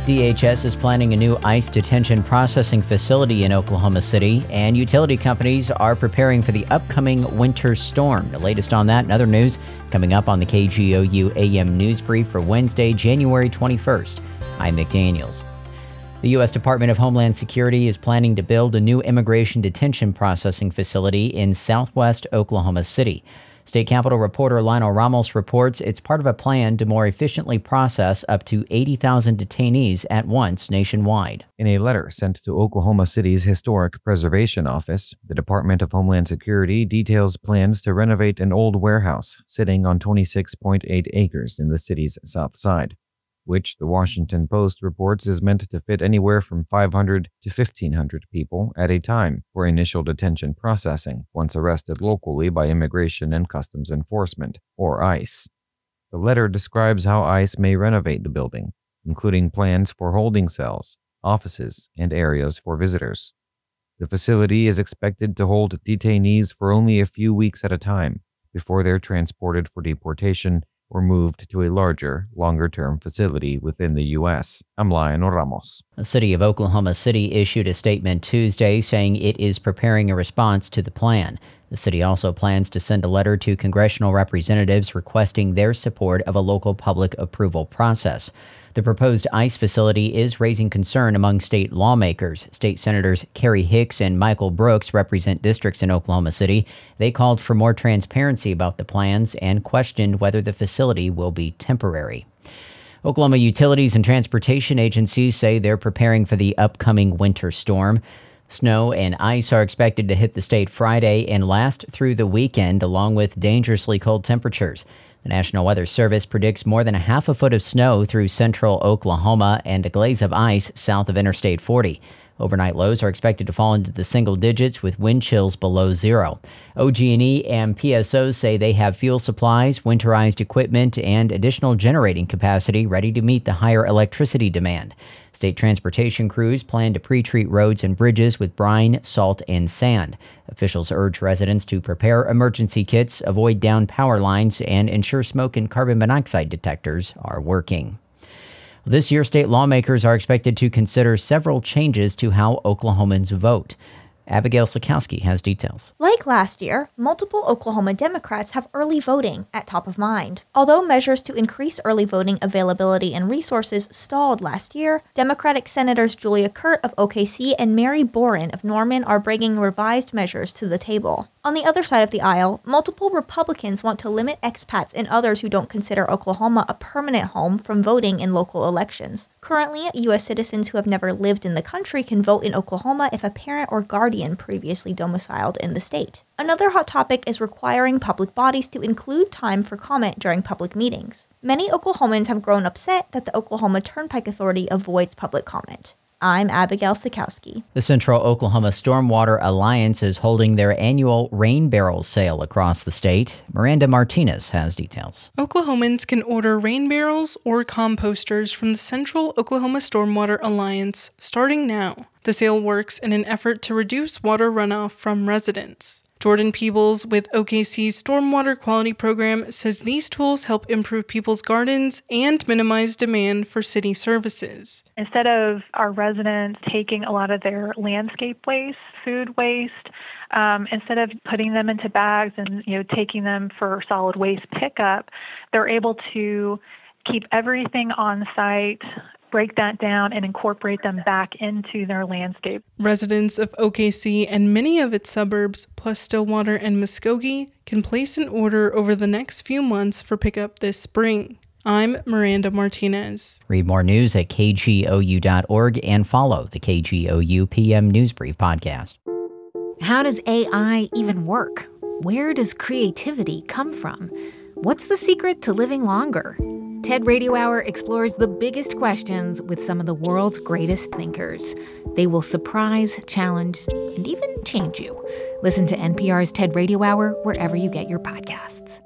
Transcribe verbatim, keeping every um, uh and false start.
D H S is planning a new ICE detention processing facility in Oklahoma City, and utility companies are preparing for the upcoming winter storm. The latest on that and other news coming up on the K G O U A M News Brief for Wednesday, January twenty-first. I'm Nick Daniels. The U S Department of Homeland Security is planning to build a new immigration detention processing facility in southwest Oklahoma City. State Capitol reporter Lionel Ramos reports it's part of a plan to more efficiently process up to eighty thousand detainees at once nationwide. In a letter sent to Oklahoma City's Historic Preservation Office, the Department of Homeland Security details plans to renovate an old warehouse sitting on twenty-six point eight acres in the city's south side, which the Washington Post reports is meant to fit anywhere from five hundred to fifteen hundred people at a time for initial detention processing once arrested locally by Immigration and Customs Enforcement, or ICE. The letter describes how ICE may renovate the building, including plans for holding cells, offices, and areas for visitors. The facility is expected to hold detainees for only a few weeks at a time before they're transported for deportation or moved to a larger, longer-term facility within the U S. I'm Lionel Ramos. The city of Oklahoma City issued a statement Tuesday saying it is preparing a response to the plan. The city also plans to send a letter to congressional representatives requesting their support of a local public approval process. The proposed ICE facility is raising concern among state lawmakers. State Senators Kerry Hicks and Michael Brooks represent districts in Oklahoma City. They called for more transparency about the plans and questioned whether the facility will be temporary. Oklahoma utilities and transportation agencies say they're preparing for the upcoming winter storm. Snow and ice are expected to hit the state Friday and last through the weekend, along with dangerously cold temperatures. The National Weather Service predicts more than a half a foot of snow through central Oklahoma and a glaze of ice south of Interstate forty. Overnight lows are expected to fall into the single digits with wind chills below zero. O G and E and P S Os say they have fuel supplies, winterized equipment, and additional generating capacity ready to meet the higher electricity demand. State transportation crews plan to pre-treat roads and bridges with brine, salt, and sand. Officials urge residents to prepare emergency kits, avoid downed power lines, and ensure smoke and carbon monoxide detectors are working. This year, state lawmakers are expected to consider several changes to how Oklahomans vote. Abigail Sikowski has details. Like last year, multiple Oklahoma Democrats have early voting at top of mind. Although measures to increase early voting availability and resources stalled last year, Democratic Senators Julia Kurt of O K C and Mary Boren of Norman are bringing revised measures to the table. On the other side of the aisle, multiple Republicans want to limit expats and others who don't consider Oklahoma a permanent home from voting in local elections. Currently, U S citizens who have never lived in the country can vote in Oklahoma if a parent or guardian previously domiciled in the state. Another hot topic is requiring public bodies to include time for comment during public meetings. Many Oklahomans have grown upset that the Oklahoma Turnpike Authority avoids public comment. I'm Abigail Sikowski. The Central Oklahoma Stormwater Alliance is holding their annual rain barrel sale across the state. Miranda Martinez has details. Oklahomans can order rain barrels or composters from the Central Oklahoma Stormwater Alliance starting now. The sale works in an effort to reduce water runoff from residents. Jordan Peebles with O K C's Stormwater Quality Program says these tools help improve people's gardens and minimize demand for city services. Instead of our residents taking a lot of their landscape waste, food waste, um, instead of putting them into bags and you know taking them for solid waste pickup, they're able to keep everything on site, break that down, and incorporate them back into their landscape. Residents of O K C and many of its suburbs, plus Stillwater and Muskogee, can place an order over the next few months for pickup this spring. I'm Miranda Martinez. Read more news at K G O U dot org and follow the K G O U P M News Brief podcast. How does A I even work? Where does creativity come from? What's the secret to living longer? TED Radio Hour explores the biggest questions with some of the world's greatest thinkers. They will surprise, challenge, and even change you. Listen to N P R's TED Radio Hour wherever you get your podcasts.